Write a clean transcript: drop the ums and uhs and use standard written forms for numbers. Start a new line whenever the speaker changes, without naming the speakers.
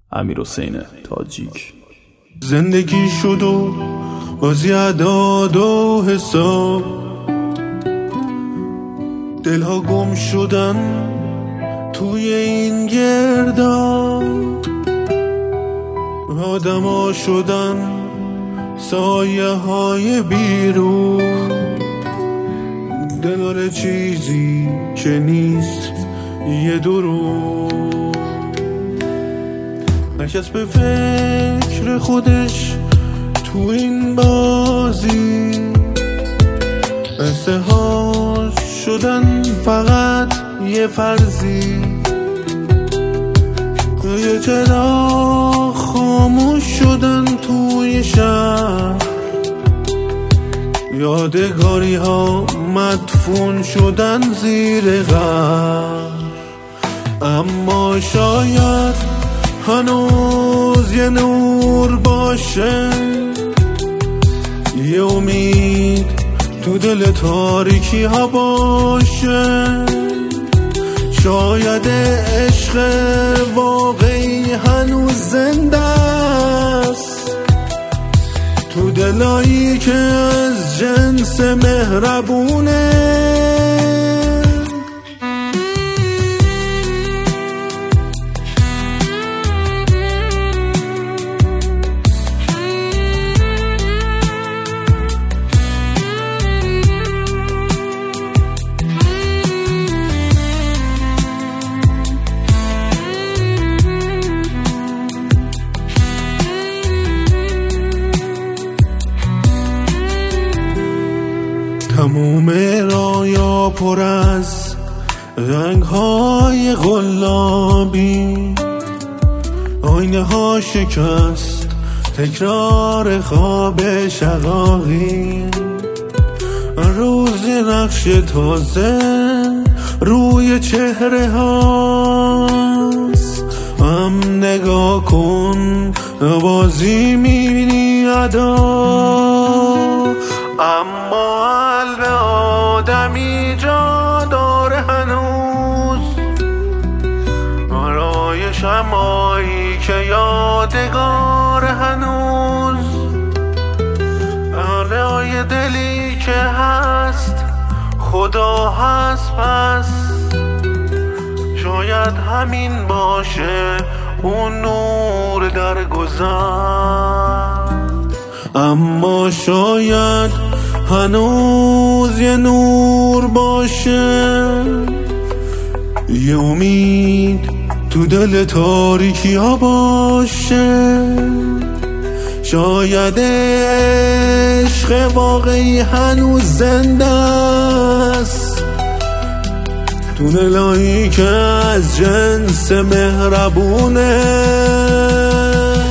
امیرحسین تاجیک.
زندگی شد و بازی اعداد و حساب، دلها گم شدن توی این گرداب، آدما شدن سایه های بیرون، دلار چیزی که نیست یه دروغ. هرکس به فکر خودش تو این بازی، استحال شدن فقط یه فرضی. یه چراغ خاموش شدن توی شهر، یادگاری ها مدفون شدن زیر قبر. اما شاید هنوز یه نور باشه، یه امید تو دل تاریکی ها باشه. شاید عشق واقعی هنوز زنده است تو دلایی که از جنس مهربونه. تموم رایا پر از رنگ‌های قلابی، آینه ها شکست تکرار خواب شقاقی. روز نقش تازه روی چهره هاست، هم نگاه کن بازی میبینی ادا. اما قلب آدمی جا داره هنوز برای شمایی که یادگار هنوز. علای دلی که هست خدا هست، پس شاید همین باشه اون نور در گذر. اما شاید هنوز یه نور باشه، یه امید تو دل تاریکی ها باشه. شاید عشق واقعی هنوز زنده است تو دلایی که از جنس مهربونه.